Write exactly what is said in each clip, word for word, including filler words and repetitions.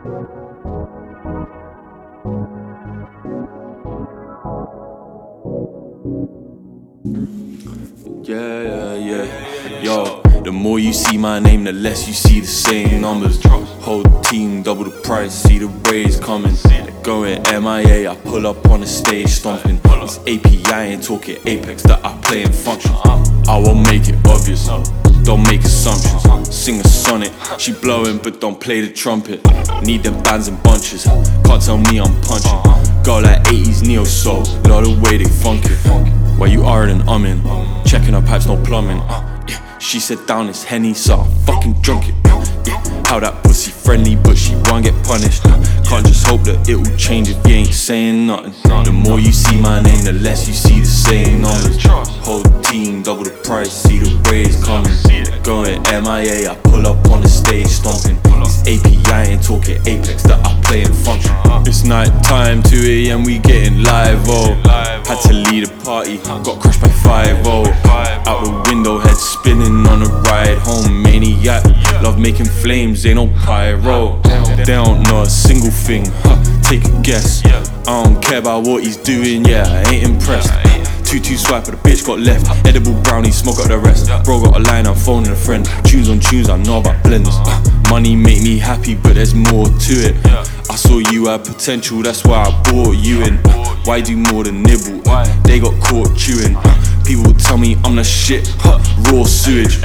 Yeah, yeah, yeah. Yo, the more you see my name, the less you see the same numbers. Whole team, double the price, see the rays coming. Going M I A, I pull up on the stage stomping. It's A P I and talking Apex that I play in function. I won't make it obvious, don't make assumptions. Sing a sonnet, she blowing but don't play the trumpet. Need them bands and bunches, can't tell me I'm punching. Got like eighties neo soul, love the way they funk it. While you are then I'm in, checking her pipes, no plumbing. uh, yeah. She said down this Henny, so I fucking drunk it. uh, yeah. How that pussy friendly, but she won't get punished. uh, Can't just hope that it will change if you ain't saying nothing. The more you see my name, the less you see the same numbers. Whole team, double the price, see the rays coming. Going M I A, I pull up on the stage stomping. It's A P I and talking Apex that I play in function. It's night time, two A M we getting live, oh. Had to lead a party, got crushed by five oh. Out the window, head spinning on a ride home. Maniac, love making flames, ain't no pyro. They don't know a single thing, huh, take a guess. I don't care about what he's doing, yeah, I ain't impressed. two two swipe, but the bitch got left. Edible brownie, smoke up the rest. Bro got a line, I'm phoning a friend. Tunes on tunes, I know about blends. uh, Money make me happy, but there's more to it. I saw you had potential, that's why I brought you in. Why do more than nibble? They got caught chewing. People tell me I'm the shit, raw sewage.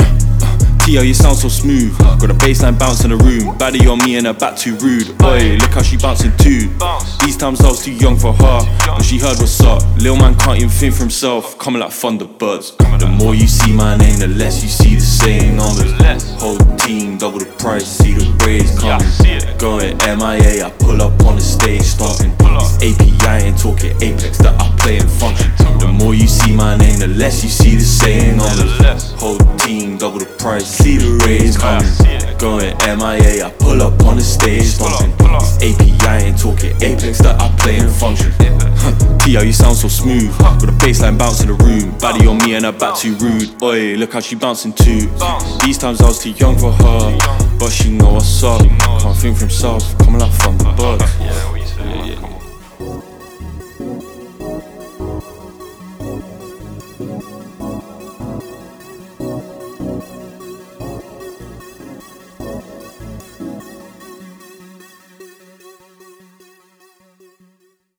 T L, you sound so smooth. Got a baseline bounce in the room. Baddie on me and her back too rude. Oi, look how she bouncing too. These times I was too young for her, but she heard what's up. Lil man can't even think for himself, coming like Thunderbirds. The more you see my name, the less you see the same numbers. Whole team, double the price, see the rays coming. Going M I A, I pull up on the stage stomping. It's A P I and talking Apex that I play in function. The more you see my name, the less you see the same numbers. Whole team, double the price, see the rays coming. Going M I A, I pull up on the stage stomping. It's A P I and talking Apex that I play in function. T L, you sound so smooth. Got a baseline bounce in the room. Baddie on me and her back too rude. Oi, look how she bouncing too. These times I was too young for her, but she know what's up. Can't think for himself, coming like Thunderbirds.